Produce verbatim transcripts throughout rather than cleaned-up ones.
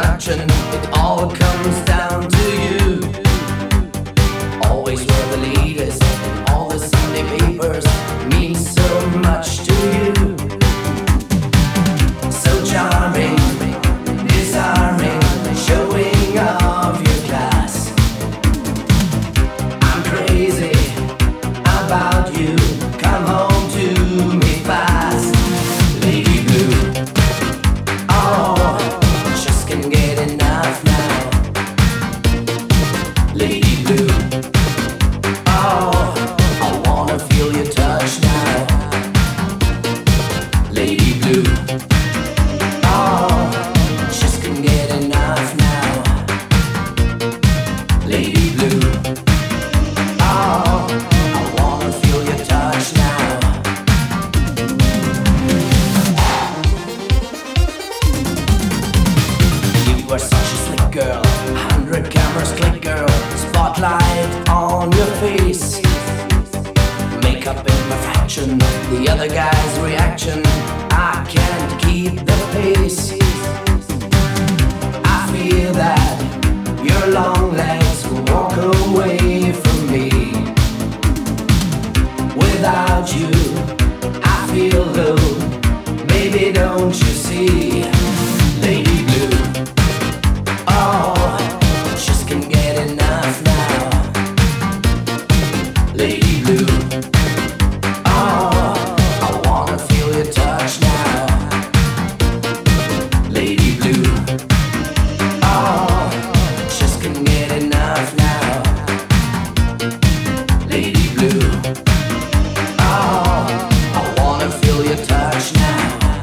production, it all comes down to you. Always were the leaders in all the Sunday papers, means so much to you. So charming, disarming, showing off your class. I'm crazy about you, come home to me fast. Lady Blue, oh, just can't get enough now. Lady Blue, oh, I wanna feel your touch now. Lady Blue, oh, just can't get enough now. Lady Blue, oh, I wanna feel your touch now. You were such a slick girl, hundred cameras click girl, spotlight on your face, makeup imperfection, the other guy's reaction, I can't keep the pace. I feel that your long legs will walk away from me. Without you, I feel low, baby, don't you see? Lady Blue, oh, just can't get enough now. Lady Blue, oh, I wanna feel your touch now. Lady Blue, oh, just can't get enough now. Lady Blue, oh, I wanna feel your touch now.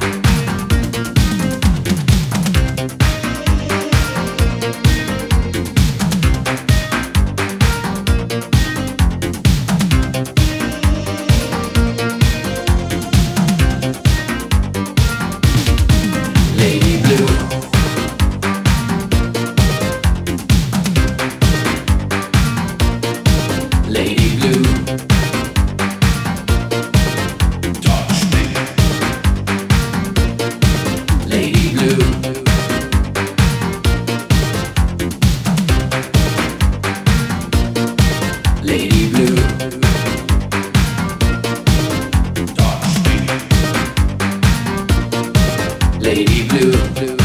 Lady Blue, Lady Blue, touch me. Lady Blue, Lady Blue, touch me. Lady Blue.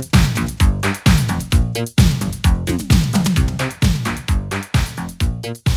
Thank you.